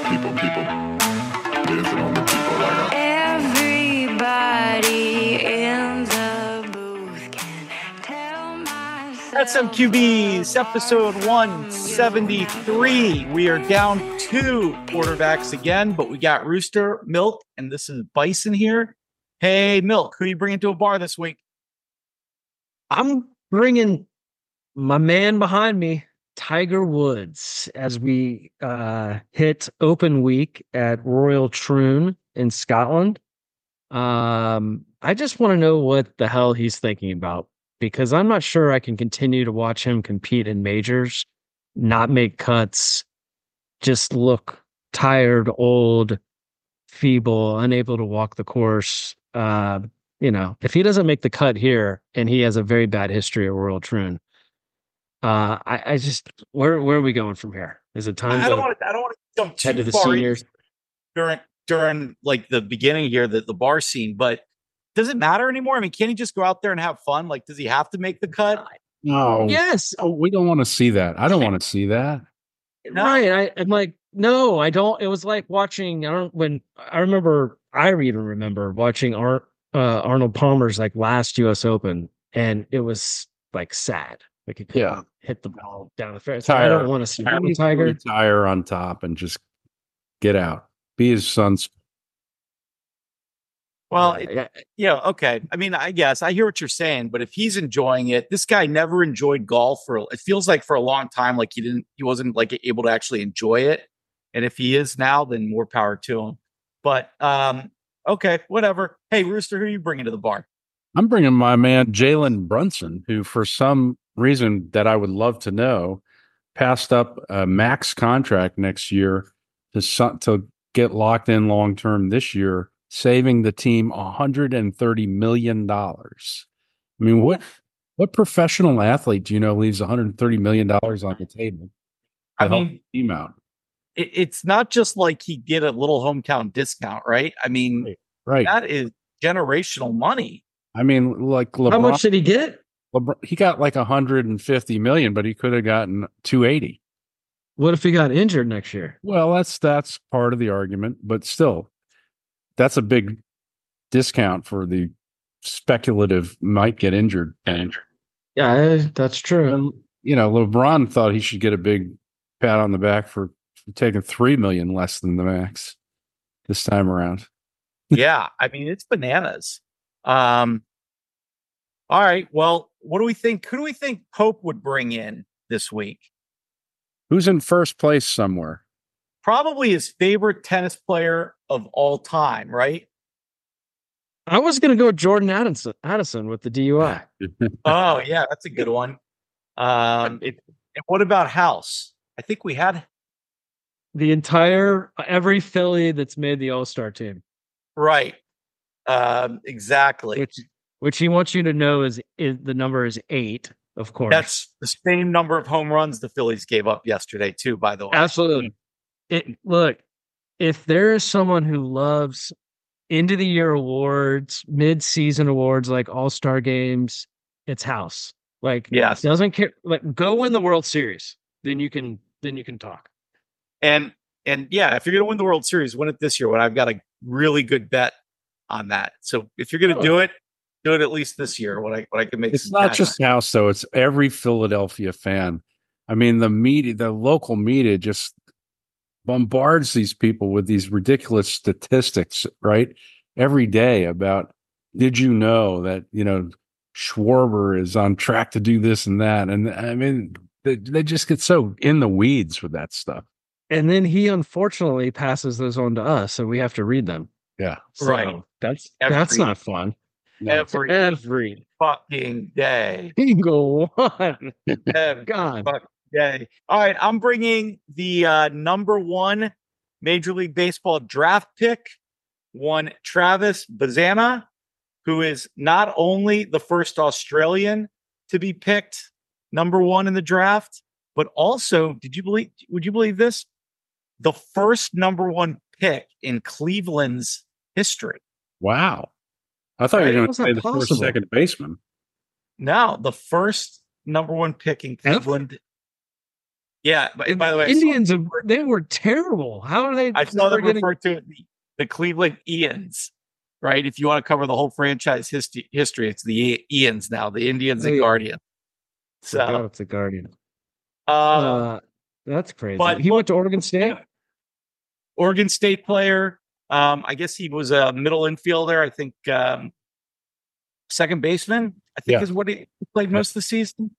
people. Dancing on the people like everybody in the booth can tell myself. SMQB's episode 173. We are down 2 quarterbacks again, but we got Rooster, Milk, and this is Bison here. Hey, Milk, who are you bringing to a bar this week? I'm bringing my man behind me, Tiger Woods, as we hit open week at Royal Troon in Scotland. I just want to know what the hell he's thinking about, because I'm not sure I can continue to watch him compete in majors, not make cuts, just look tired, old, feeble, unable to walk the course. If he doesn't make the cut here, and he has a very bad history at Royal Troon, I just where are we going from here? Is it time? I don't want to jump too head to the far seniors during like the beginning here, the bar scene, but does it matter anymore? I mean, can't he just go out there and have fun? Like, does he have to make the cut? No. Yes. Oh, we don't want to see that. I don't want to see that. No. Right. I'm like, no, I don't. It was like watching. I even remember watching Arnold Palmer's like last U.S. Open, and it was like sad. Like he couldn't hit the ball down the fairway. So I don't want to see Tiger retire on top and just get out. Be his son's. Well, okay. I mean, I guess I hear what you're saying, but if he's enjoying it, this guy never enjoyed golf it feels like for a long time, like he wasn't like able to actually enjoy it. And if he is now, then more power to him. But okay, whatever. Hey, Rooster, who are you bringing to the bar? I'm bringing my man Jalen Brunson, who for some reason that I would love to know, passed up a max contract next year to get locked in long term this year, saving the team $130 million. I mean, what professional athlete do you know leaves $130 million on the table to help the team out? It's not just like he get a little hometown discount, right? I mean, right. That is generational money. I mean, like LeBron. How much did he get? He got like $150 million, but he could have gotten $280. What if he got injured next year? Well, that's part of the argument, but still, that's a big discount for the speculative might get injured. Yeah, that's true. And, LeBron thought he should get a big pat on the back for taking $3 million less than the max this time around. Yeah, I mean, it's bananas. All right. Well, what do we think? Who do we think Pope would bring in this week? Who's in first place somewhere? Probably his favorite tennis player of all time, right? I was going to go with Jordan Addison with the DUI. Oh, yeah, that's a good one. And what about House? I think we had every Philly that's made the All-Star team. Right. Exactly. Which he wants you to know is the number is 8, of course. That's the same number of home runs the Phillies gave up yesterday, too, by the way. Absolutely. Look, if there is someone who loves end of the year awards, mid-season awards like All-Star games, it's House. Like, yes, doesn't care. Like, go win the World Series, then you can talk. And yeah, if you're going to win the World Series, win it this year. When I've got a really good bet on that. So if you're going to do it at least this year. What I can make. It's not just House though; it's every Philadelphia fan. I mean, the media, the local media, just bombards these people with these ridiculous statistics, right? Every day about, did you know that, Schwarber is on track to do this and that? And I mean, they just get so in the weeds with that stuff. And then he unfortunately passes those on to us, so we have to read them. Yeah. So right. That's not fun. Every fucking day. Single one. God. Fucking day. All right. I'm bringing the number 1 Major League Baseball draft pick, one Travis Bazana, who is not only the first Australian to be picked number 1 in the draft, but also, would you believe this? The first number 1 pick in Cleveland's history. Wow. I thought you were going to say the first second baseman. No, the first number 1 pick in Cleveland. Yeah. By the way, Indians, they were terrible. How are they? I saw them never getting- refer to the Cleveland Ians, right? If you want to cover the whole franchise history, it's the Ians now, the Indians and yeah. Guardians. Forgot So, it's the Guardian. uh, That's crazy. but- He went to Oregon State. Oregon State player. I guess he was a middle infielder. I think second baseman. I think Yeah. is what he played most of the season.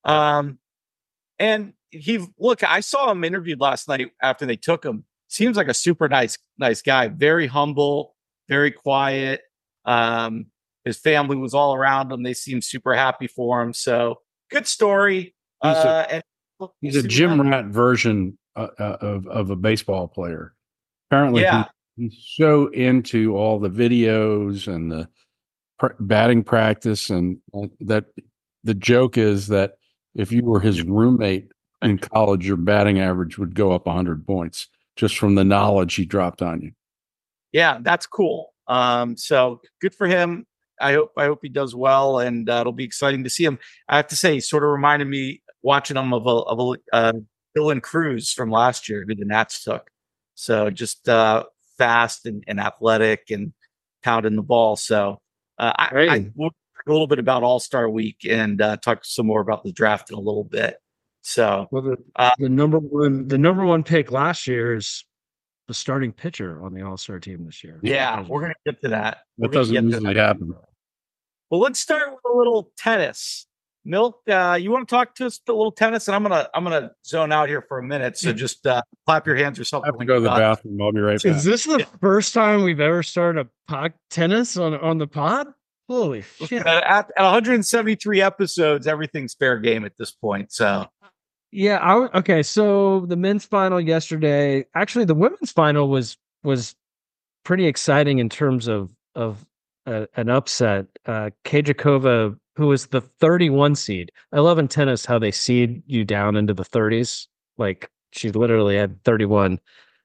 And I saw him interviewed last night after they took him. Seems like a super nice guy. Very humble, very quiet. His family was all around him. They seemed super happy for him. So good story. He's a gym rat version of a baseball player. Apparently, Yeah. he's so into all the videos and the batting practice, and that the joke is that if you were his roommate in college, your batting average would go up 100 points just from the knowledge he dropped on you. Yeah, that's cool. So good for him. I hope he does well, and it'll be exciting to see him. I have to say, he sort of reminded me watching him of a Dylan Cruz from last year, who the Nats took. So just fast and athletic and pounding the ball. So I will talk a little bit about All-Star Week and talk some more about the draft in a little bit. So Well, the number one pick last year is the starting pitcher on the All-Star team this year. yeah, we're gonna get to that. We're That gonna doesn't get to usually that. happen. Well, let's start with a little tennis. Milk, you want to talk to us a little tennis, and I'm gonna zone out here for a minute. So just clap your hands or I something. have to go to the bathroom. I'll be right back. Is this the first time we've ever started a tennis on the pod? Holy shit! At 173 episodes, everything's fair game at this point. So Yeah. Okay. So the men's final yesterday, actually, the women's final was pretty exciting in terms of an upset. Kajakova, who was the 31 seed. I love in tennis how they seed you down into the 30s. Like she literally had 31.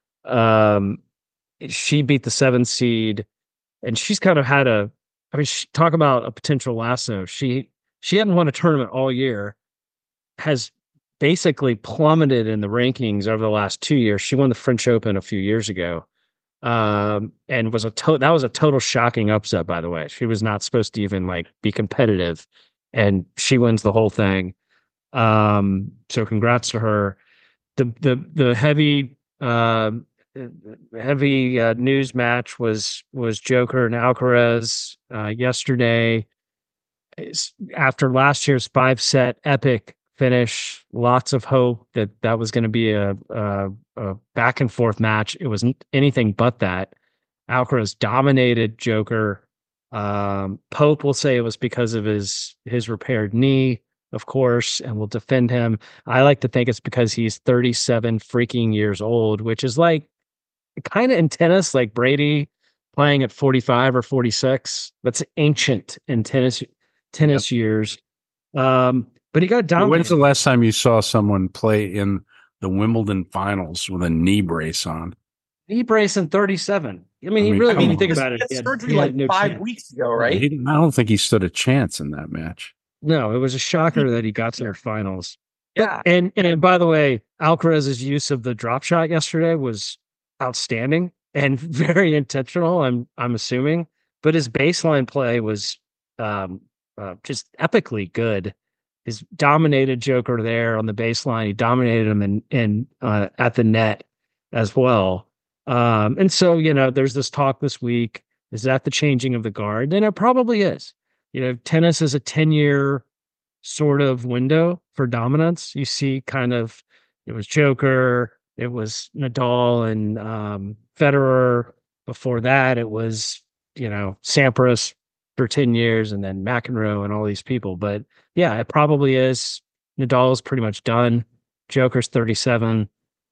She beat the 7 seed, and she's kind of had talk about a potential lasso. She hadn't won a tournament all year, has basically plummeted in the rankings over the last 2 years. She won the French Open a few years ago. And was that was a total shocking upset, by the way. She was not supposed to even be competitive, and she wins the whole thing. So congrats to her. The heavy news match was Joker and Alcaraz yesterday. After last year's 5-set epic finish, lots of hope that was going to be a back and forth match. It wasn't anything but that. Alcaraz dominated Joker. Pope will say it was because of his repaired knee, of course, and will defend him. I like to think it's because he's 37 freaking years old, which is kind of in tennis, like Brady playing at 45 or 46. That's ancient in tennis years. But he got dominated. When's the last time you saw someone play in the Wimbledon finals with a knee brace on? Knee brace in 37. I mean, when you think about it, he had surgery 5 weeks ago, right? I don't think he stood a chance in that match. No, it was a shocker that he got to their finals. Yeah. And by the way, Alcaraz's use of the drop shot yesterday was outstanding and very intentional, I'm assuming. But his baseline play was just epically good. He's dominated Joker there on the baseline. He dominated him in at the net as well. And so, there's this talk this week. Is that the changing of the guard? And it probably is. Tennis is a 10-year sort of window for dominance. You see it was Joker, it was Nadal and Federer. Before that, it was, Sampras for 10 years and then McEnroe and all these people. But yeah, it probably is. Nadal's pretty much done. Joker's 37.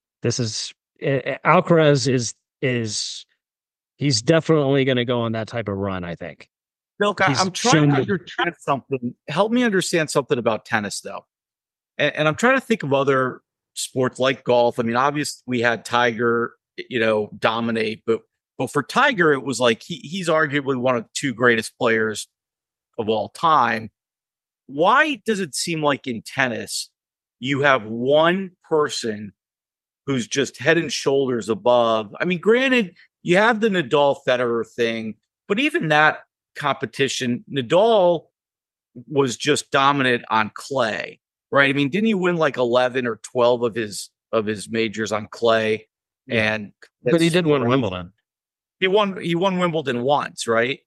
Alcaraz he's definitely going to go on that type of run, I think. Milk, I'm trying to understand something. Help me understand something about tennis, though. And I'm trying to think of other sports like golf. I mean, obviously, we had Tiger, dominate, but for Tiger, it was like he's arguably one of the 2 greatest players of all time. Why does it seem like in tennis, you have one person who's just head and shoulders above. I mean, granted, you have the Nadal Federer thing, but even that competition, Nadal was just dominant on clay, right? I mean, didn't he win like 11 or 12 of his majors on clay? Yeah. And But he did win Wimbledon. He won Wimbledon once, right?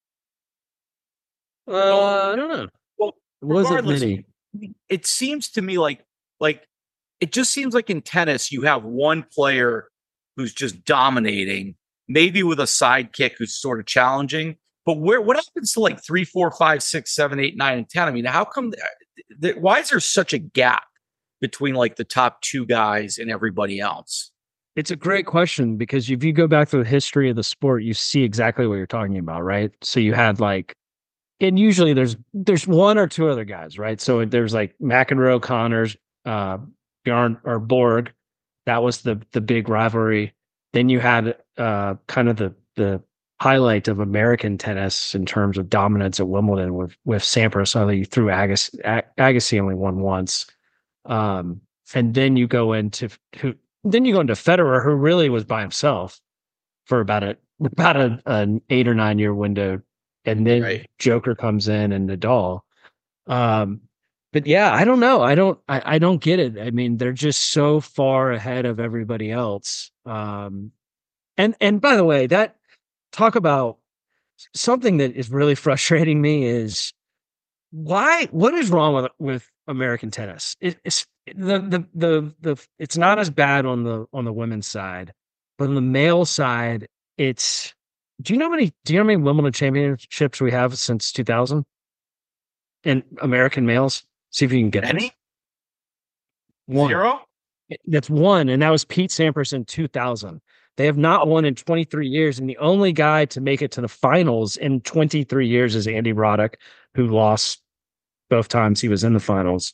I don't know. Well, Wasn't regardless, many. it seems to me like it just seems like in tennis you have one player who's just dominating, maybe with a sidekick who's sort of challenging. But what happens to like 3, 4, 5, 6, 7, 8, 9, and 10? I mean, how come? Why is there such a gap between like the top two guys and everybody else? It's a great question because if you go back to the history of the sport, you see exactly what you're talking about, right? So you had like, and usually there's one or two other guys, right? So there's like McEnroe, Connors, Bjorn or Borg. That was the big rivalry. Then you had kind of the highlight of American tennis in terms of dominance at Wimbledon with Sampras. Although you threw Agassi only won once, and then you go into Federer, who really was by himself for about an 8 or 9 year window, and then Right. Joker comes in and Nadal. But yeah, I don't know. I don't get it. I mean, they're just so far ahead of everybody else. And by the way, that talk about something that is really frustrating me is what is wrong with American tennis? It's it's not as bad on the women's side, but on the male side, it's do you know how many Wimbledon championships we have since 2000 in American males? See if you can get Any? it. One. 0? That's one, and that was Pete Sampras in 2000. They have not won in 23 years, and the only guy to make it to the finals in 23 years is Andy Roddick, who lost both times he was in the finals.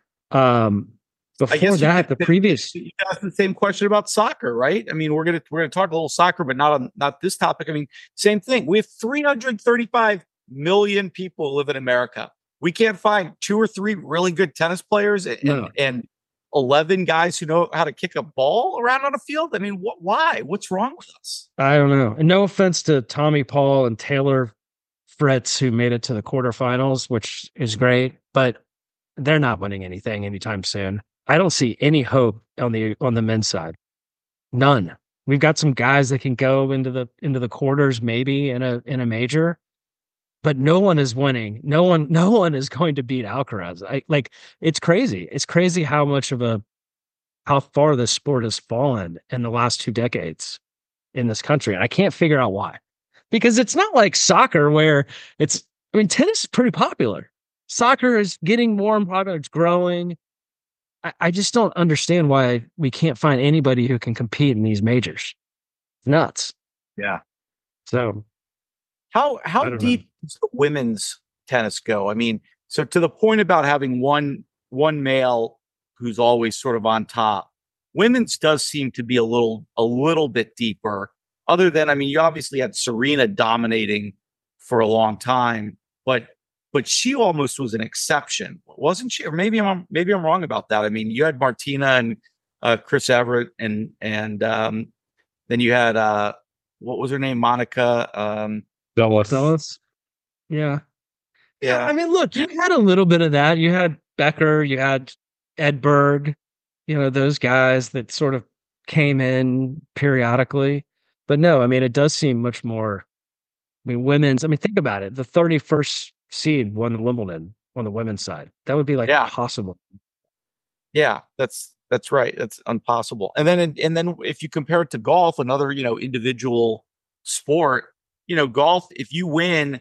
Before that, the previous you asked the same question about soccer, right? I mean, we're gonna talk a little soccer, but not this topic. I mean, same thing. We have 335 million people live in America. We can't find 2 or 3 really good tennis players and 11 guys who know how to kick a ball around on a field. I mean, why? What's wrong with us? I don't know. And no offense to Tommy Paul and Taylor Fritz, who made it to the quarterfinals, which is great, but they're not winning anything anytime soon. I don't see any hope on the men's side. None. We've got some guys that can go into the quarters, maybe in a major, but no one is winning. No one is going to beat Alcaraz. It's crazy. It's crazy how far this sport has fallen in the last 2 decades in this country. And I can't figure out why. Because it's not like soccer where tennis is pretty popular. Soccer is getting more and popular. It's growing. I just don't understand why we can't find anybody who can compete in these majors. It's nuts. Yeah. So how deep does the women's tennis go? I mean, so to the point about having one male who's always sort of on top, women's does seem to be a little bit deeper. Other than, I mean, you obviously had Serena dominating for a long time, but she almost was an exception, wasn't she? Or maybe I'm wrong about that. I mean, you had Martina and Chris Everett, and then you had what was her name, Monica Seles. Yeah. I mean, look, you had a little bit of that. You had Becker, you had Edberg, those guys that sort of came in periodically. But no, I mean, it does seem much more. I mean, think about it. The 31st seed won Wimbledon on the women's side. That would be like impossible. Yeah, that's right. That's impossible. And then if you compare it to golf, another individual sport, golf, if you win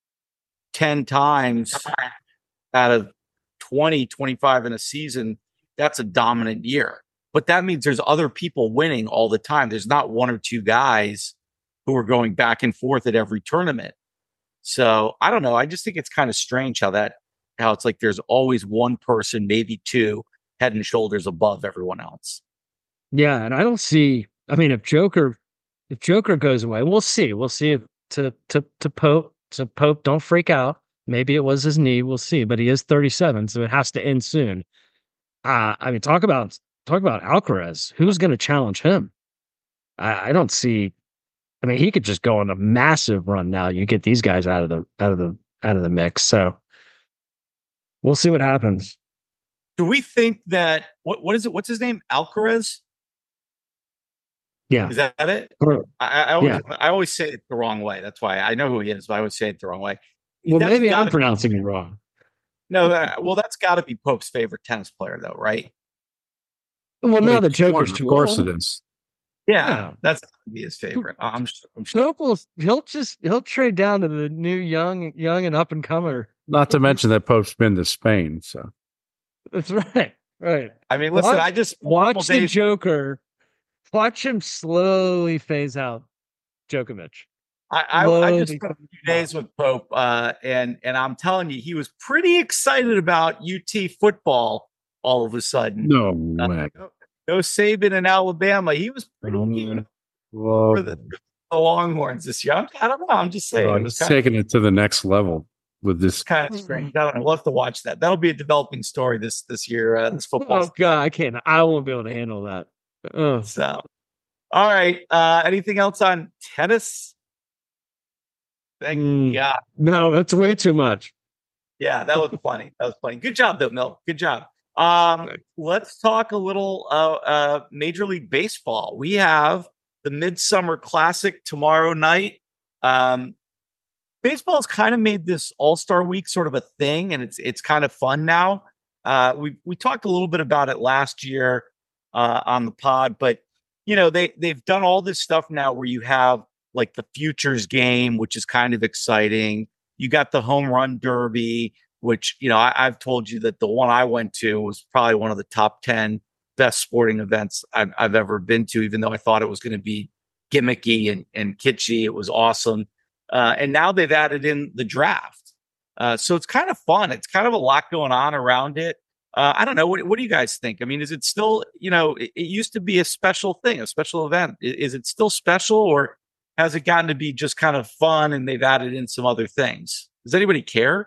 10 times out of 20, 25 in a season, that's a dominant year. But that means there's other people winning all the time. There's not 1 or 2 guys who are going back and forth at every tournament. So I don't know. I just think it's kind of strange how it's like there's always one person, maybe 2, head and shoulders above everyone else. Yeah, and I don't see. I mean, if Joker goes away, we'll see. We'll see if to Pope. So Pope, don't freak out. Maybe it was his knee. We'll see. But he is 37, so it has to end soon. I mean, talk about Alcaraz. Who's going to challenge him? I don't see. I mean, he could just go on a massive run now. You get these guys out of the mix. So we'll see what happens. Do we think that what is it? What's his name? Alcaraz? Yeah. Is that it? Or- I always say it the wrong way. That's why I know who he is, but I always say it the wrong way. Well, That's maybe I'm gotta- pronouncing it wrong. No, that's got to be Pope's favorite tennis player, though, right? Well, no, the Of Joker's too course old. it is. Yeah, Yeah. that's gotta be his favorite. I'm sure. Pope he'll trade down to the new young and up and comer. Not to mention that Pope's been to Spain. So That's right. Right. I mean, listen, Watch- I just Watch the days- Joker. Watch him slowly phase out Djokovic. I just slowly- spent a few days with Pope, and I'm telling you, he was pretty excited about UT football. All of a sudden, no way. no Saban in Alabama. He was pretty keen Well, for the Longhorns this year. I don't know. I'm just saying. It was he's taking it to the next level with this. kind of strange. I don't know. We'll have to watch that. That'll be a developing story this year. This football. Oh God, I can't. I won't be able to handle that. Oh, So, all right. Anything else on tennis? Thank God. no, that's way too much. Yeah, that was funny. That was funny. Good job, though, Mill. Good job. Let's talk a little Major League Baseball. We have the Midsummer Classic tomorrow night. Baseball's kind of made this All-Star Week sort of a thing, and it's kind of fun now. We talked a little bit about it last year on the pod, but you know they've done all this stuff now where you have like the futures game, which is kind of exciting. You got the home run derby, which, you know, I've told you that the one I went to was probably one of the top 10 best sporting events I've ever been to, even though I thought it was going to be gimmicky and kitschy. It was awesome. And now they've added in the draft. So it's kind of fun. It's kind of a lot going on around it. I don't know. What do you guys think? I mean, is it still, you know, it used to be a special thing, a special event. Is it still special, or has it gotten to be just kind of fun and they've added in some other things? Does anybody care?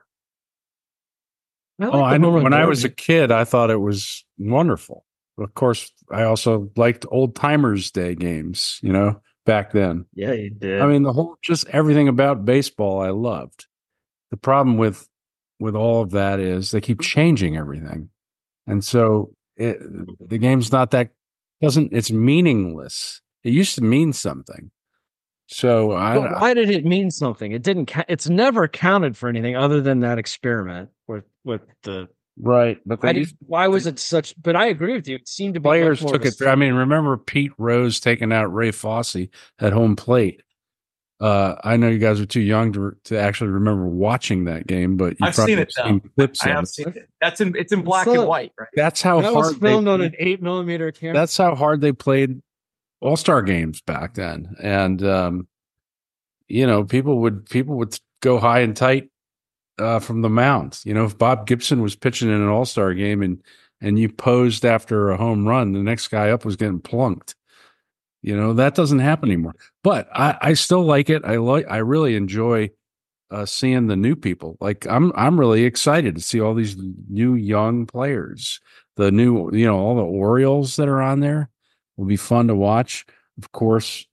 Oh, I know. When I was a kid, I thought it was wonderful. Of course, I also liked Old Timers Day games, you know, back then. Yeah, you did. I mean, just everything about baseball I loved. The problem with all of that is they keep changing everything. And so the game's it's meaningless. It used to mean something. So But why did it mean something? It didn't. It's never counted for anything other than that experiment with the. right, but Why was it such? But I agree with you. It seemed to be players much more took of it. a- I mean, remember Pete Rose taking out Ray Fosse at home plate? I know you guys are too young to actually remember watching that game, but I've seen it, though. clips I of have it. seen it. It's in black So- and white, right? That's how That was hard filmed on they, an 8mm camera. That's how hard they played All-Star games back then, and you know, people would go high and tight from the mound. You know, if Bob Gibson was pitching in an All-Star game and you posed after a home run, the next guy up was getting plunked. You know, that doesn't happen anymore. But I still like it. I really enjoy seeing the new people. Like I'm really excited to see all these new young players. The new, you know, all the Orioles that are on there will be fun to watch. Of course,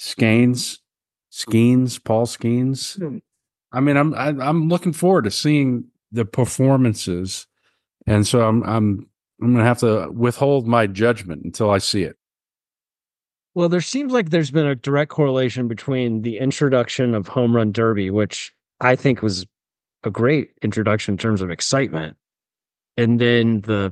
Paul Skeens. I mean, I'm looking forward to seeing the performances, and so I'm going to have to withhold my judgment until I see it. Well, there seems like there's been a direct correlation between the introduction of Home Run Derby, which I think was a great introduction in terms of excitement, and then the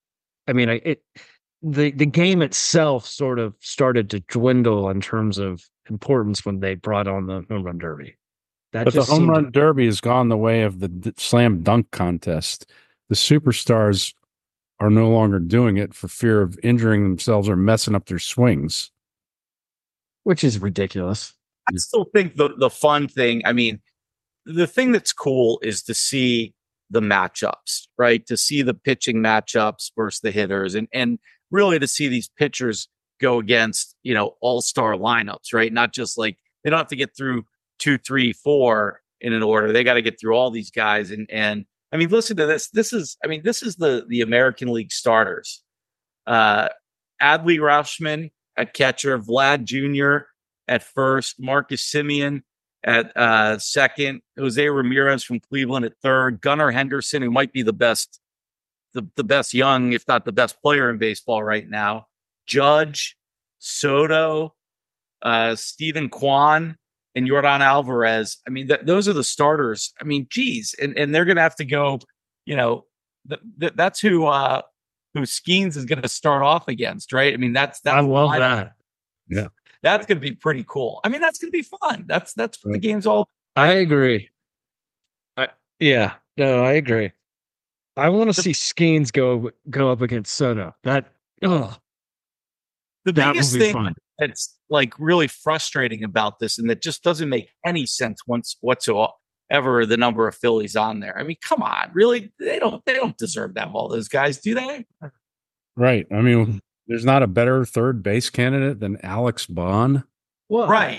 game itself sort of started to dwindle in terms of importance when they brought on the Home Run Derby. That But the just home seemed- run derby has gone the way of the slam dunk contest. The superstars are no longer doing it for fear of injuring themselves or messing up their swings. which is ridiculous. I still think the fun thing, I mean, the thing that's cool is to see the matchups, right? To see the pitching matchups versus the hitters, and really to see these pitchers go against, you know, all-star lineups, right? Not just like they don't have to get through 2, 3, 4 in an order. They got to get through all these guys. And I mean, listen to this. This is the American League starters. Adley Rauschman at catcher, Vlad Jr. at first, Marcus Simeon at second, Jose Ramirez from Cleveland at third, Gunnar Henderson, who might be the best young, if not the best player in baseball right now, Judge, Soto, Stephen Kwan, and Yordan Alvarez. I mean, those are the starters. I mean, geez, and they're going to have to go. You know, that's who Skeens is going to start off against, right? I mean, that's I love lineup. that. Yeah. That's going to be pretty cool. I mean, that's going to be fun. That's what the game's all. I agree. I agree. I want to see Skeens go up against Soto. That The that biggest will be thing fun. that's like really frustrating about this, and that just doesn't make any sense whatsoever, the number of Phillies on there. I mean, come on, really? They don't deserve to have all those guys, do they? Right. I mean, there's not a better third base candidate than Alex Bond. Well, Right.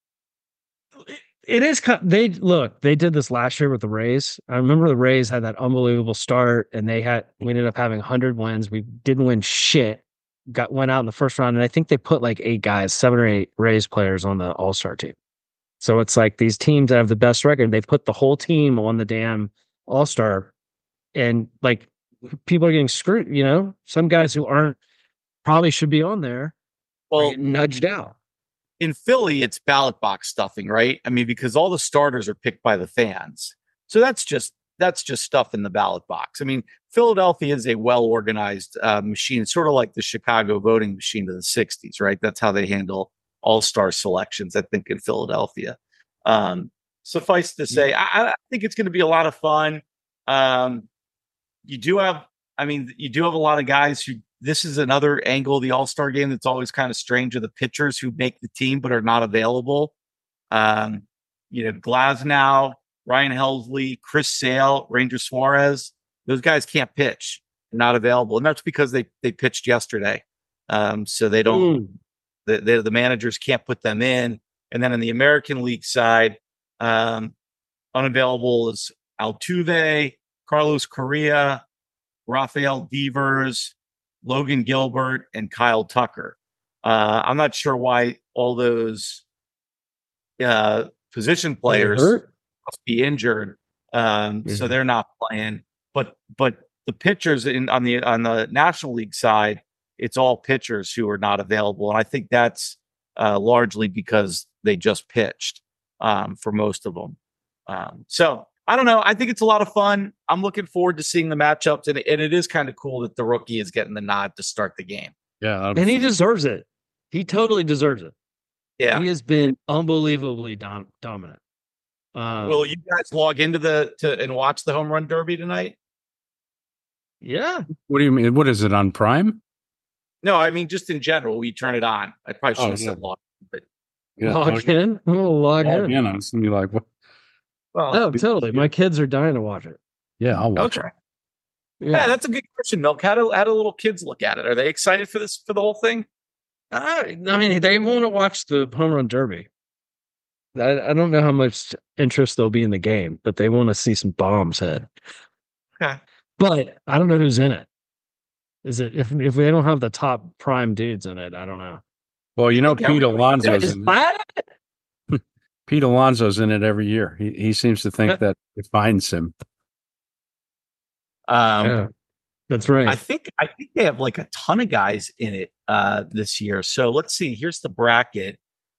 It is. They did this last year with the Rays. I remember the Rays had that unbelievable start, and we ended up having 100 wins. We didn't win shit. Went out in the first round, and I think they put like 7 or 8 Rays players on the All-Star team. So it's like these teams that have the best record, they put the whole team on the damn All-Star, and like people are getting screwed. You know, some guys who probably should be on there are getting nudged out. In Philly, it's ballot box stuffing, right? I mean, because all the starters are picked by the fans. So that's just stuff in the ballot box. I mean, Philadelphia is a well-organized machine, sort of like the Chicago voting machine of the 60s, right? That's how they handle all-star selections, I think, in Philadelphia. Suffice to say, I think it's going to be a lot of fun. You do have a lot of guys who, this is another angle of the All-Star game that's always kind of strange, of the pitchers who make the team but are not available. Glasnow, Ryan Helsley, Chris Sale, Ranger Suarez, those guys can't pitch. They're not available. And that's because they pitched yesterday. So they don't, the managers can't put them in. And then in the American League side, unavailable is Altuve, Carlos Correa, Rafael Devers, Logan Gilbert, and Kyle Tucker. I'm not sure why all those position players must be injured, so they're not playing. But the pitchers on the National League side, it's all pitchers who are not available, and I think that's largely because they just pitched for most of them. So I don't know. I think it's a lot of fun. I'm looking forward to seeing the matchups, and it is kind of cool that the rookie is getting the nod to start the game. Yeah. And he deserves it. He totally deserves it. Yeah. He has been unbelievably dominant. Will you guys log into and watch the home run derby tonight? Yeah. What do you mean? What is it, on Prime? No, I mean just in general. We turn it on. I probably should have said log, but Yeah. Log in. We'll log in. I was gonna be like, what? well, Oh, totally. My kids are dying to watch it. Yeah, I'll watch okay. it. Yeah, that's a good question, Milk. How do little kids look at it? Are they excited for the whole thing? I mean, they want to watch the home run derby. I don't know how much interest there'll be in the game, but they want to see some bombs hit. Okay. But I don't know who's in it. Is it if they don't have the top prime dudes in it? I don't know. Well, you know, Pete Alonso's Is in it. that- Pete Alonso's in it every year. He seems to think that defines him. Yeah, that's right. I think they have like a ton of guys in it this year. So let's see. Here's the bracket.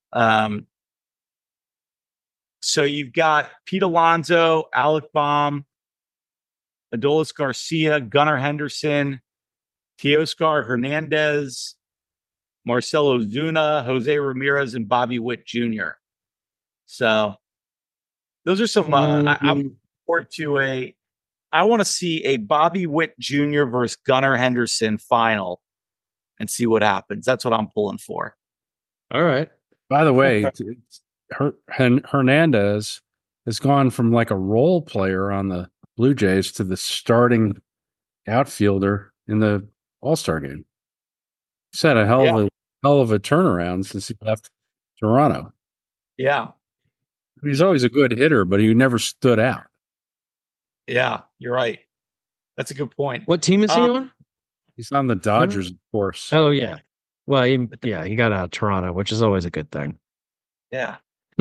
So you've got Pete Alonso, Alec Baum, Adolis Garcia, Gunnar Henderson, Teoscar Hernandez, Marcelo Zuna, Jose Ramirez, and Bobby Witt Jr. So those are some. I'm looking forward to I want to see a Bobby Witt Jr. versus Gunnar Henderson final and see what happens. That's what I'm pulling for. All right. By the way, Hernandez has gone from like a role player on the Blue Jays to the starting outfielder in the All-Star game. He's had a hell of a turnaround since he left Toronto. Yeah. He's always a good hitter, but he never stood out. Yeah, you're right. That's a good point. What team is he Um, on? He's on the Dodgers, of course. Oh yeah. Well, he got out of Toronto, which is always a good thing. Yeah.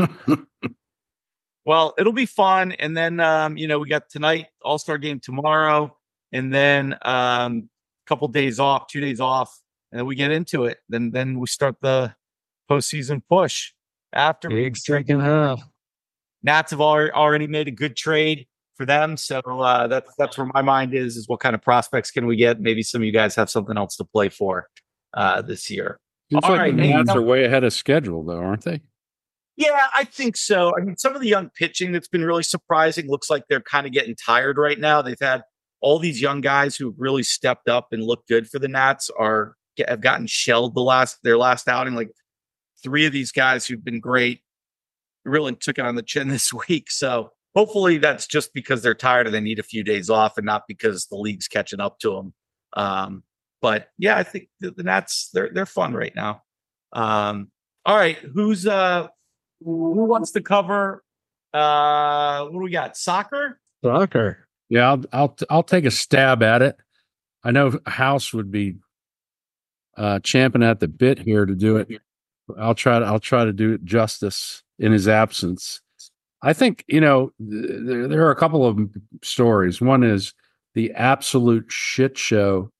Well, it'll be fun. And then, we got tonight, All-Star game tomorrow, and then a couple days off, 2 days off, and then we get into it. Then we start the postseason push after. Big second half. Nats have already made a good trade for them. So that's where my mind is what kind of prospects can we get? Maybe some of you guys have something else to play for this year. Seems All like right, the hey, Nats are way ahead of schedule, though, aren't they? Yeah, I think so. I mean, some of the young pitching that's been really surprising. Looks like they're kind of getting tired right now. They've had all these young guys who really stepped up and looked good for the Nats have gotten shelled their last outing. Like 3 of these guys who've been great really took it on the chin this week. So hopefully that's just because they're tired and they need a few days off, and not because the league's catching up to them. But yeah, I think the Nats they're fun right now. All right, who wants to cover? What do we got? Soccer. Yeah, I'll take a stab at it. I know House would be champing at the bit here to do it. I'll try to do it justice in his absence. I think there are a couple of stories. One is the absolute shit show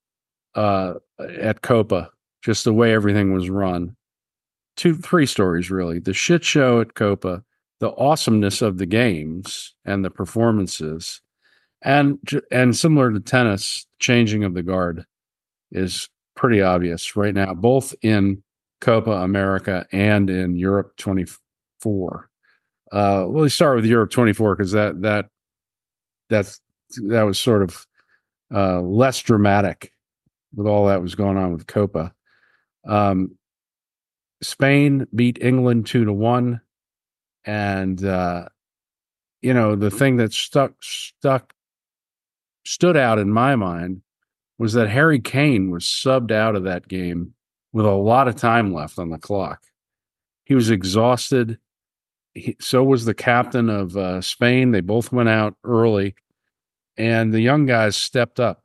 at Copa, just the way everything was run. 3 stories really: the shit show at Copa, the awesomeness of the games and the performances, and similar to tennis, changing of the guard is pretty obvious right now, both in Copa America and in Europe 24. We'll start with Europe 24 because that was sort of less dramatic with all that was going on with Copa. Spain beat England 2-1, and the thing that stood out in my mind was that Harry Kane was subbed out of that game with a lot of time left on the clock. He was exhausted. So was the captain of Spain. They both went out early, and the young guys stepped up.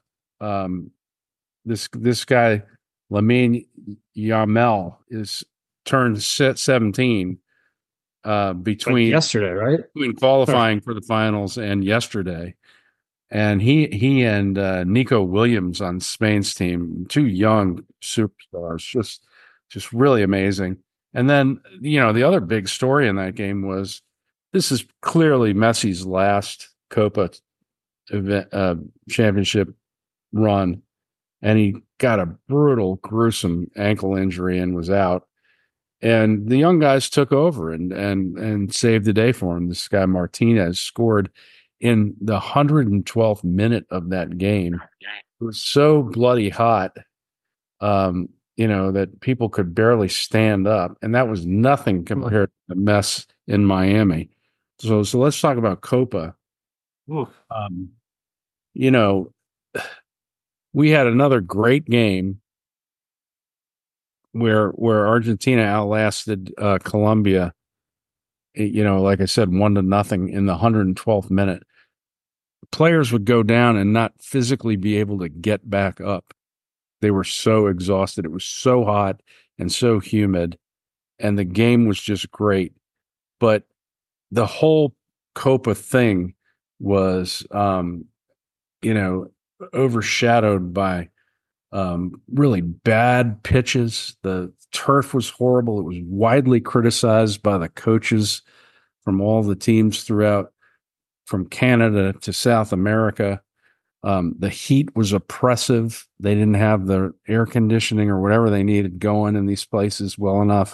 This guy Lamine Yamal is turned 17 between yesterday, right? Between qualifying for the finals and yesterday. And he and Nico Williams on Spain's team, 2 young superstars, just really amazing. And then, the other big story in that game was this is clearly Messi's last Copa event, championship run. And he got a brutal, gruesome ankle injury and was out. And the young guys took over and saved the day for him. This guy Martinez scored in the 112th minute of that game. It was so bloody hot, that people could barely stand up. And that was nothing compared to the mess in Miami. So let's talk about Copa. We had another great game where Argentina outlasted Colombia, like I said, 1-0 in the 112th minute. Players would go down and not physically be able to get back up. They were so exhausted. It was so hot and so humid, and the game was just great. But the whole Copa thing was, overshadowed by really bad pitches. The turf was horrible. It was widely criticized by the coaches from all the teams throughout, from Canada to South America. The heat was oppressive. They didn't have the air conditioning or whatever they needed going in these places well enough.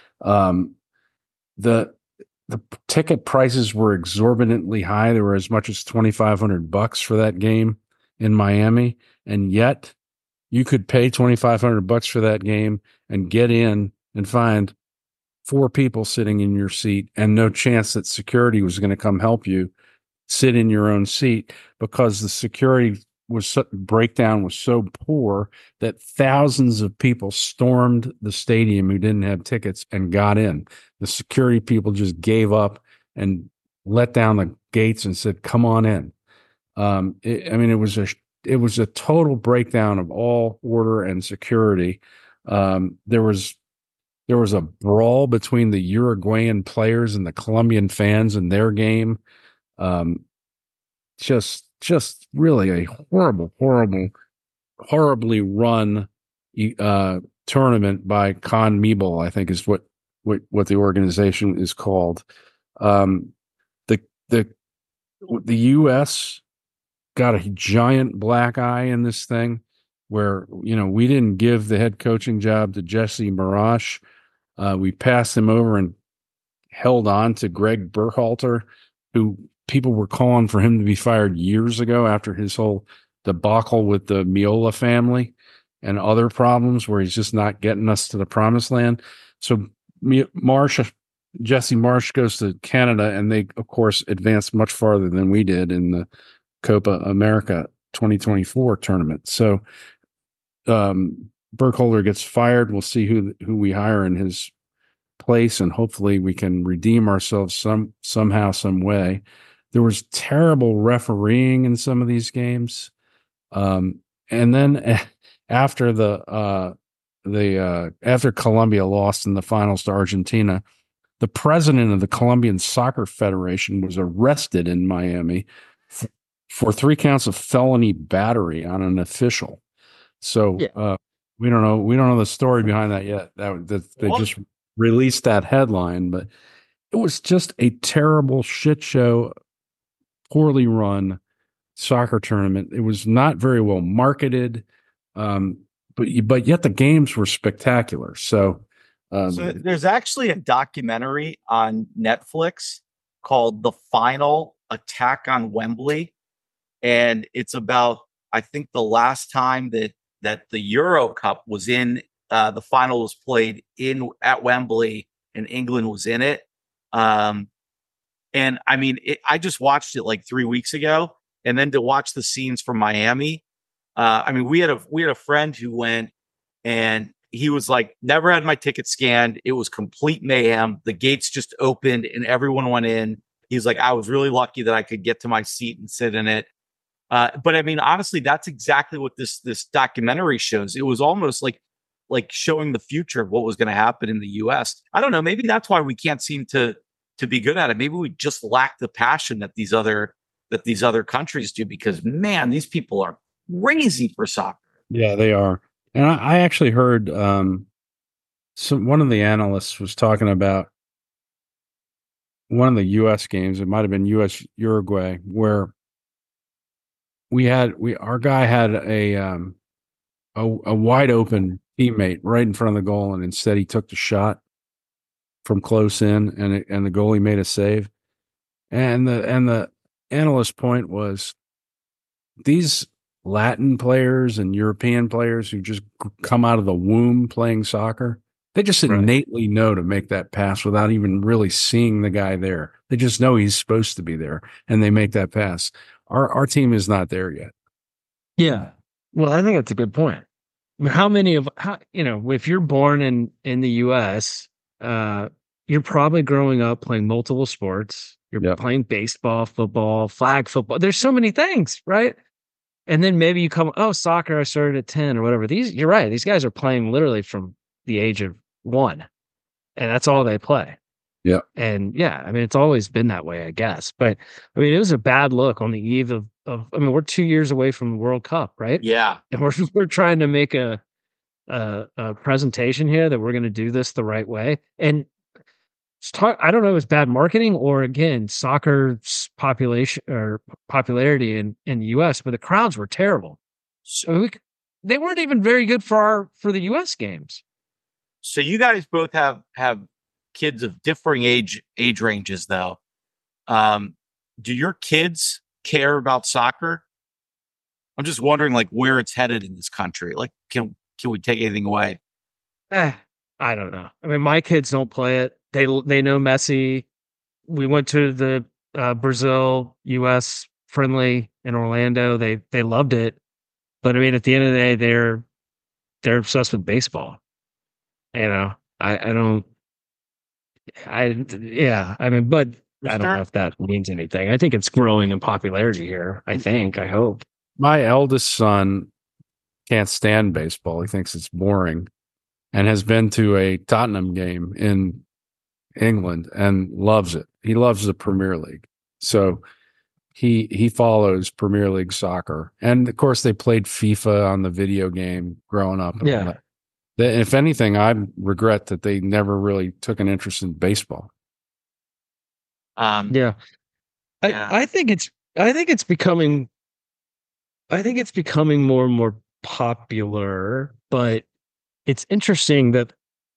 The ticket prices were exorbitantly high. They were as much as $2,500 for that game in Miami, and yet you could pay $2,500 for that game and get in and find 4 people sitting in your seat and no chance that security was going to come help you sit in your own seat, because the security breakdown was so poor that thousands of people stormed the stadium who didn't have tickets and got in. The security people just gave up and let down the gates and said, "Come on in." I mean, it was a total breakdown of all order and security. There was a brawl between the Uruguayan players and the Colombian fans in their game. Um, just really a horribly run tournament by CONMEBOL, I think is what the organization is called. The the the U.S. got a giant black eye in this thing, where we didn't give the head coaching job to Jesse Marash. We passed him over and held on to Greg Berhalter, who people were calling for him to be fired years ago after his whole debacle with the Miola family and other problems where he's just not getting us to the promised land. So Jesse Marsh goes to Canada, and they, of course, advanced much farther than we did in the Copa America 2024 tournament. So Burkholder gets fired. We'll see who we hire in his place, and hopefully we can redeem ourselves somehow, some way. There was terrible refereeing in some of these games, and then after after Colombia lost in the finals to Argentina, the president of the Colombian Soccer Federation was arrested in Miami for 3 counts of felony battery on an official. So we don't know the story behind that yet. They just released that headline, but it was just a terrible shit show, poorly run soccer tournament. It was not very well marketed, but yet the games were spectacular. So there's actually a documentary on Netflix called The Final Attack on Wembley, and it's about, I think, the last time that the Euro Cup was in, the final was played at Wembley, and England was in it. And I mean, I just watched it like 3 weeks ago, and then to watch the scenes from Miami. I mean, we had a friend who went, and he was like, never had my ticket scanned. It was complete mayhem. The gates just opened and everyone went in. He was like, I was really lucky that I could get to my seat and sit in it. But I mean, honestly, that's exactly what this documentary shows. It was almost like showing the future of what was going to happen in the U.S. I don't know. Maybe that's why we can't seem to be good at it. Maybe we just lack the passion that these other countries do, because man, these people are crazy for soccer. Yeah, they are. And I actually heard one of the analysts was talking about one of the U.S. games. It might have been U.S. Uruguay, where our guy had a wide open teammate right in front of the goal, and instead he took the shot from close in, and the goalie made a save. And the analyst point was, these Latin players and European players who just come out of the womb playing soccer, they just innately know to make that pass without even really seeing the guy there. They just know he's supposed to be there, and they make that pass. Our team is not there yet. Yeah. Well, I think that's a good point. I mean, if you're born in the US, you're probably growing up playing multiple sports. You're playing baseball, football, flag football. There's so many things, right? And then maybe you soccer, I started at 10 or whatever. You're right. These guys are playing literally from the age of 1, and that's all they play. Yeah. And I mean, it's always been that way, I guess. But I mean, it was a bad look on the eve of I mean, we're 2 years away from the World Cup, right? Yeah. And we're trying to make a presentation here that we're going to do this the right way. And I don't know if it's bad marketing or, again, soccer's population or popularity in the US, but the crowds were terrible. So they weren't even very good for the US games. So you guys both have kids of differing age ranges, though. Do your kids care about soccer? I'm just wondering, like, where it's headed in this country. Like, can we take anything away? I don't know. I mean, my kids don't play it. They know Messi. We went to the Brazil US friendly in Orlando. They loved it. But I mean, at the end of the day, they're obsessed with baseball. I mean, but I don't know if that means anything. I think it's growing in popularity here. I hope. My eldest son can't stand baseball. He thinks it's boring and has been to a Tottenham game in England and loves it. He loves the Premier League. So he follows Premier League soccer. And of course they played FIFA on the video game growing up. And all Yeah. that. If anything, I regret that they never really took an interest in baseball. Yeah. Yeah. I think it's becoming more and more popular, but it's interesting that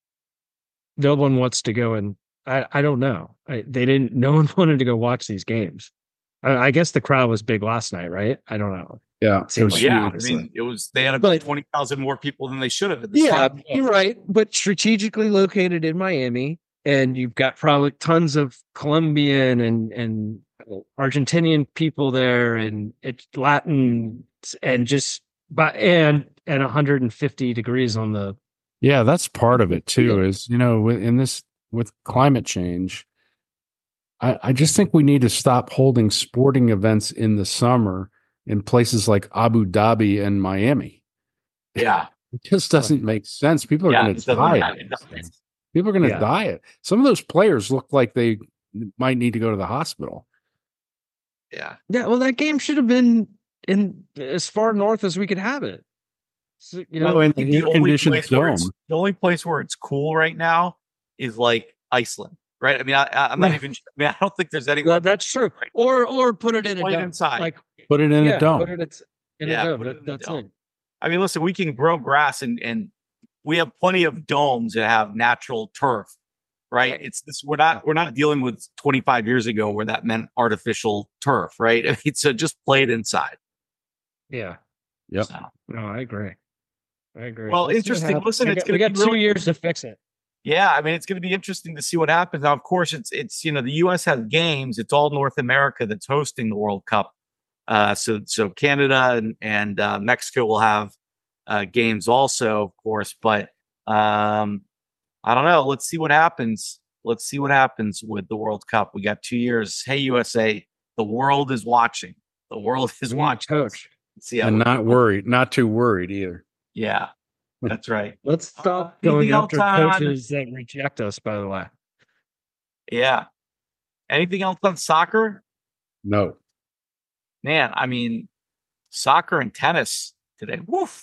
no one wants to go, and I don't know. No one wanted to go watch these games. I guess the crowd was big last night, right? I don't know. Yeah. It seems was like- Yeah, I huge. mean, they had But- about 20,000 more people than they should have. At the Yeah, stadium. you're right. But strategically located in Miami, and you've got probably tons of Colombian and Argentinian people there, and it's Latin, and just and 150 degrees on the. Yeah, that's part of it too. Is with climate change, I just think we need to stop holding sporting events in the summer in places like Abu Dhabi and Miami. Yeah. It just doesn't make sense. People are Yeah, going it to doesn't die. matter. It doesn't. People are going to Yeah. die. Some of those players look like they might need to go to the hospital. Yeah. Yeah, well, that game should have been in as far north as we could have it. So, No, in the air-conditioned dome. The only place where it's cool right now is like Iceland, right? I mean, I'm not even. I mean, I don't think there's any. that's true. Or put it in a Play it dome. inside. Like Put it in a dome. Put it in Yeah, a dome. put it in a That's dome. it. I mean, listen, we can grow grass and we have plenty of domes that have natural turf, right? Right. It's this. We're not dealing with 25 years ago where that meant artificial turf, right? I mean, so just play it inside. Yeah. Yep. So, No, I agree. well, Let's see what interesting. happens. Listen, it's we going to got be 2 really, years to fix it. yeah. I mean, it's going to be interesting to see what happens. Now, of course, it's the U.S. has games. It's all North America that's hosting the World Cup. So Canada and Mexico will have games also, of course. But I don't know. Let's see what happens. Let's see what happens with the World Cup. We got 2 years. Hey, USA, the world is watching. The world is watching. Coach. See how And not too worried either. yeah, that's right. Let's stop Anything going else after on- coaches that reject us, by the way. Yeah. Anything else on soccer? No. Man, I mean, soccer and tennis today. Woof.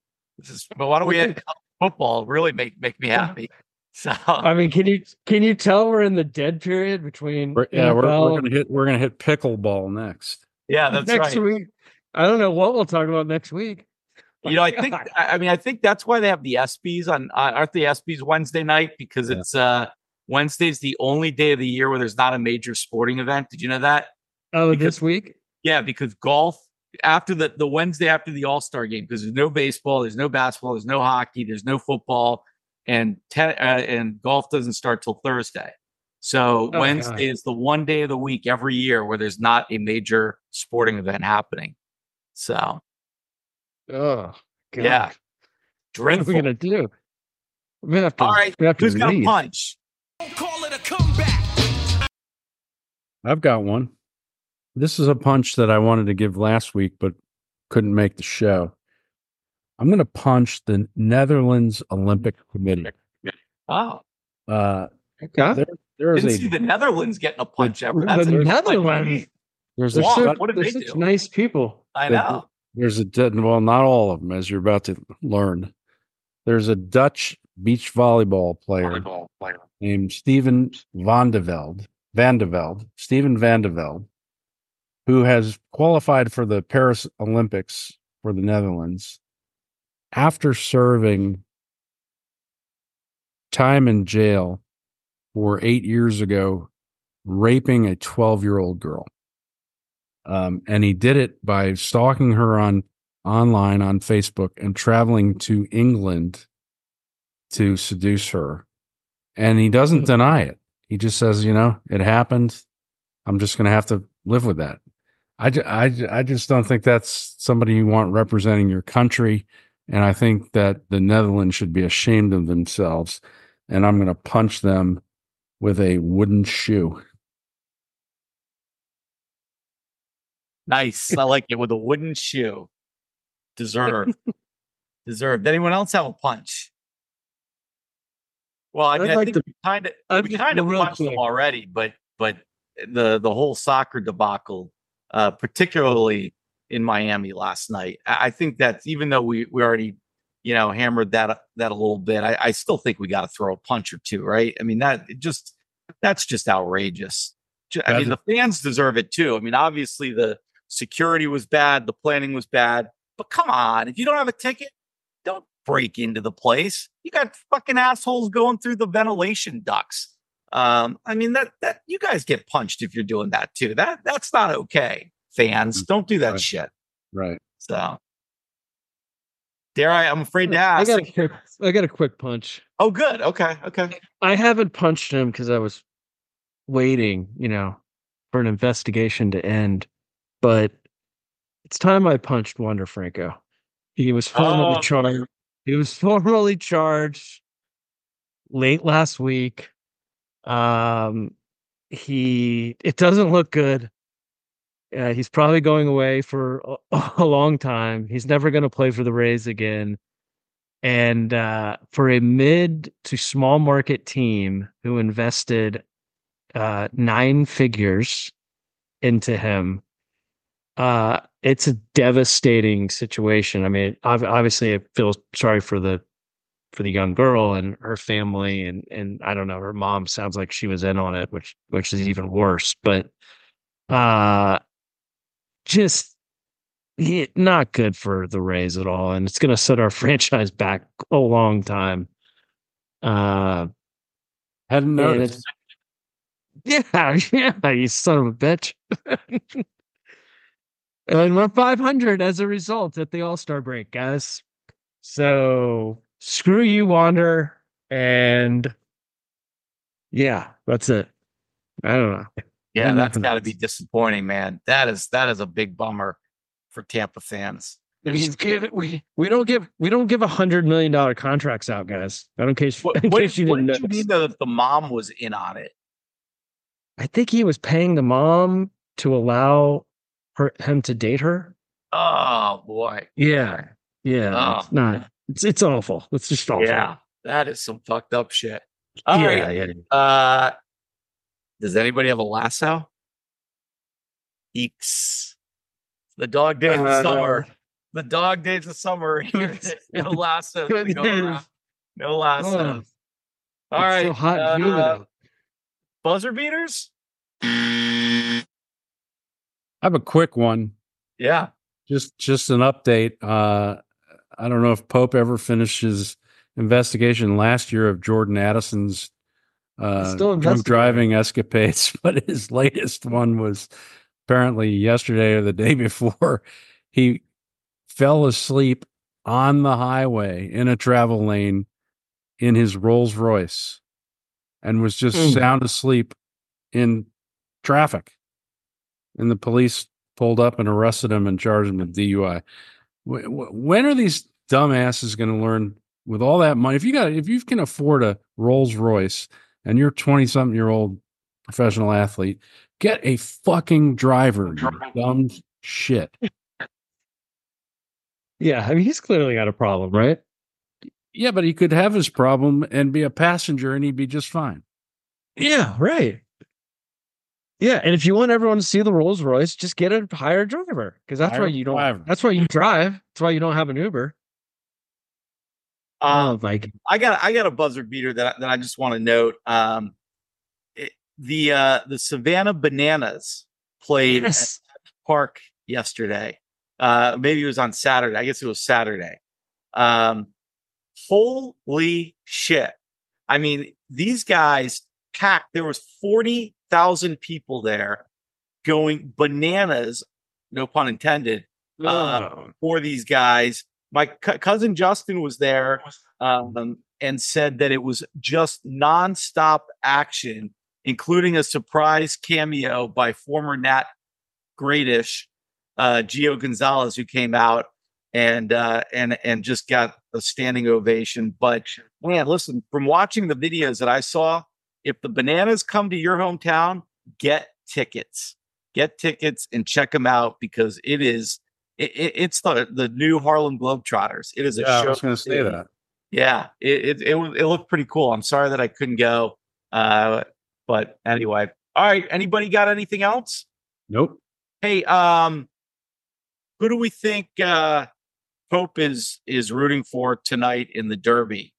But why don't we end football? Really make me happy. So I mean, can you tell we're in the dead period between We're NFL gonna hit pickleball next. yeah, that's next right. week? I don't know what we'll talk about next week. You know, I think that's why they have the ESPYs on. Aren't the ESPYs Wednesday night because it's Wednesday's the only day of the year where there's not a major sporting event. Did you know that? Oh, Because- this week? Yeah, because golf after the Wednesday after the All-Star game, because there's no baseball, there's no basketball, there's no hockey, there's no football, and golf doesn't start till Thursday. So Oh, Wednesday is the one day of the week every year where there's not a major sporting event happening. So Oh, God. yeah, What are dreadful. we gonna do? We're gonna have to. All right, we have to who's got a leave. punch? I've got one. This is a punch that I wanted to give last week, but couldn't make the show. I'm going to punch the Netherlands Olympic Committee. Oh, Okay. There is didn't see a the Netherlands getting a punch ever. The That's Netherlands. there's They're, a Wow, so, what did they're they such do? nice people. I know. There's well, not all of them, as you're about to learn. There's a Dutch beach volleyball player named Steven Van de Velde, who has qualified for the Paris Olympics for the Netherlands after serving time in jail for 8 years ago, raping a 12-year-old girl. And he did it by stalking her online on Facebook and traveling to England to seduce her. And he doesn't deny it. He just says, it happened. I'm just going to have to live with that. I just don't think that's somebody you want representing your country. And I think that the Netherlands should be ashamed of themselves. And I'm going to punch them with a wooden shoe. Nice. I like it with a wooden shoe. Deserved. Deserved. Anyone else have a punch? Well, I mean, I'd I like think to- we kind of real punched them quick. already, but the whole soccer debacle, particularly in Miami last night, I think that's even though we already hammered that a little bit, I still think we got to throw a punch or two, right? I mean that's just outrageous. I mean, the fans deserve it too. I mean, obviously the security was bad, the planning was bad, but come on, if you don't have a ticket, don't break into the place. You got fucking assholes going through the ventilation ducts. I mean that you guys get punched if you're doing that too. That's not okay. Fans, don't do that Right. shit. Right. So, I'm afraid to ask. I got a quick punch. Oh, good. Okay. I haven't punched him because I was waiting, for an investigation to end. But it's time I punched Wonder Franco. He was formally Oh. charged. He was formally charged late last week. It doesn't look good. He's probably going away for a long time. He's never going to play for the Rays again. And for a mid to small market team who invested 9 figures into him, it's a devastating situation. I mean, obviously, I feel sorry for the young girl and her family, and I don't know, her mom sounds like she was in on it, which is even worse. But just not good for the Rays at all, and it's going to set our franchise back a long time. Hadn't And noticed. yeah, you son of a bitch. And we're 500 as a result at the All-Star break, guys. So screw you, Wander. And yeah, that's it. I don't know. Yeah, And that's nothing got to else. be disappointing, man. That is a big bummer for Tampa fans. We don't give $100 million contracts out, guys. In case What you did didn't you know. mean that the mom was in on it? I think he was paying the mom to allow him to date her. Oh boy. Yeah. Oh. It's not. It's awful. It's just awful. Yeah, that is some fucked up shit. All right. Yeah. Does anybody have a lasso? Eeks. The dog days of summer. The dog days of summer. No lasso. Good news. No lasso. Oh, All right. so hot and humid out. Buzzer beaters? I have a quick one. Yeah. Just an update. I don't know if Pope ever finished his investigation last year of Jordan Addison's Still drunk investigating. driving escapades, but his latest one was apparently yesterday or the day before. He fell asleep on the highway in a travel lane in his Rolls Royce and was just sound asleep in traffic. And the police pulled up and arrested him and charged him with DUI. When are these dumbasses going to learn with all that money? If you can afford a Rolls Royce and you're 20-something-year-old professional athlete, get a fucking driver, you dumb shit. Yeah, I mean, he's clearly got a problem, right? Yeah, but he could have his problem and be a passenger and he'd be just fine. Yeah, right. Yeah, and if you want everyone to see the Rolls Royce, just get a hired driver because that's Hire why a you don't. driver. That's why you drive. That's why you don't have an Uber. Like I got a buzzer beater that I just want to note. The Savannah Bananas played at Park yesterday. Maybe it was on Saturday. I guess it was Saturday. Holy shit. I mean, these guys packed. There was 40,000 people there going bananas, no pun intended, for these guys. My cousin Justin was there and said that it was just nonstop action, including a surprise cameo by former Nat Greatish, Gio Gonzalez, who came out and just got a standing ovation. But man, listen, from watching the videos that I saw, if the Bananas come to your hometown, get tickets. get tickets and check them out because it's the new Harlem Globetrotters. It is a Yeah, show. I was going to say that. Yeah, it looked pretty cool. I'm sorry that I couldn't go. But anyway. All right. Anybody got anything else? Nope. Hey, who do we think Pope is rooting for tonight in the Derby?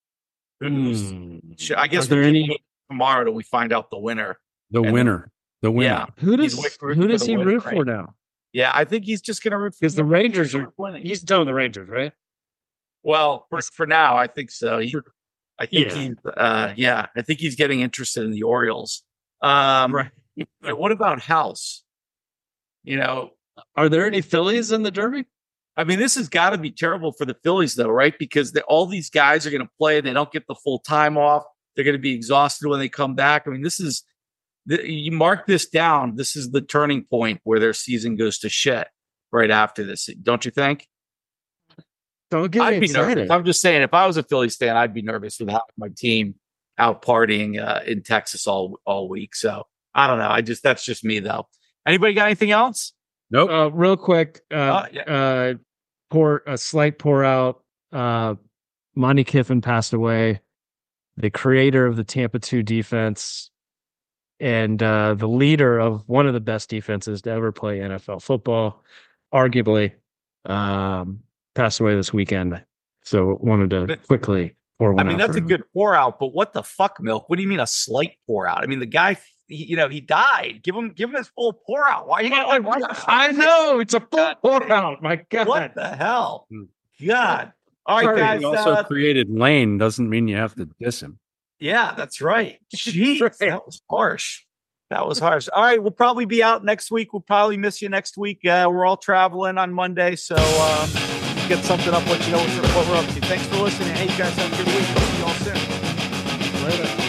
I guess Are there any? tomorrow till we find out the winner. The winner. The winner. Yeah. Who He's does rooting who for does the he winner, root right? for now? Yeah, I think he's just going to root for Because the Rangers are winning. he's done with the Rangers, right? Well, for now, I think so. I think Yeah. I think he's getting interested in the Orioles. Right. But what about House? You know, Are there any Phillies in the Derby? I mean, this has got to be terrible for the Phillies, though, right? Because all these guys are going to play. They don't get the full time off. They're going to be exhausted when they come back. I mean, you mark this down. This is the turning point where their season goes to shit right after this. Don't you think? Don't get I'd be excited. nervous. I'm just saying, if I was a Phillies fan, I'd be nervous with having my team out partying in Texas all week. So I don't know. That's just me, though. Anybody got anything else? Nope. Real quick, Yeah. a slight pour out. Monty Kiffin passed away, the creator of the Tampa 2 defense and the leader of one of the best defenses to ever play NFL football, arguably, passed away this weekend. So wanted to quickly pour one out. I mean, that's for a him. good pour out, but what the fuck, Milk? What do you mean a slight pour out? I mean, the guy, he died. Give him his full pour out. Why you I know it's a full pour out. My God, What the hell? God. All right, Sorry, guys. He also created Lane. Doesn't mean you have to diss him. Yeah, that's right. Jeez, Right. that was harsh. All right, we'll probably be out next week. We'll probably miss you next week. We're all traveling on Monday, so get something up, let you know what we're up to. Thanks for listening. Hey, you guys have a good week. See you all soon. Later.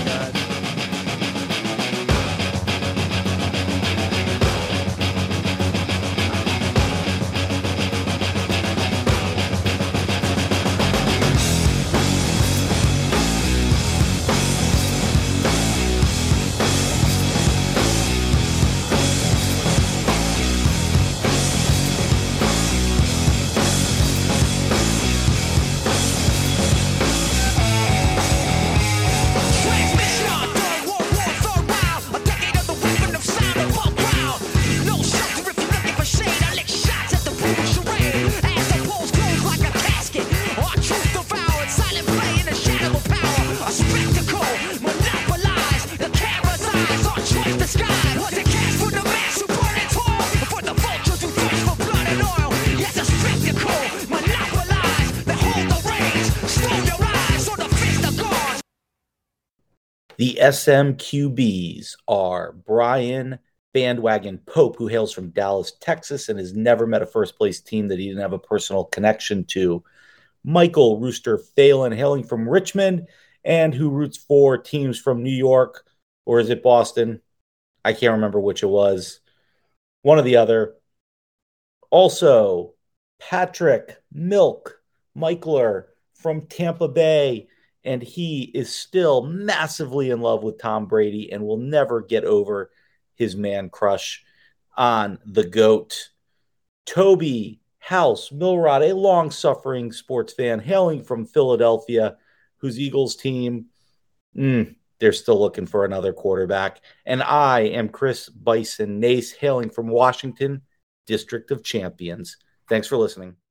The SMQBs are Brian Bandwagon Pope, who hails from Dallas, Texas, and has never met a first-place team that he didn't have a personal connection to. Michael Rooster Phelan, hailing from Richmond, and who roots for teams from New York, or is it Boston? I can't remember which it was. One or the other. Also, Patrick Milk Michler from Tampa Bay, and he is still massively in love with Tom Brady and will never get over his man crush on the GOAT. Toby House Milrod, a long-suffering sports fan hailing from Philadelphia, whose Eagles team, they're still looking for another quarterback. And I am Chris Bison Nace, hailing from Washington, District of Champions. Thanks for listening.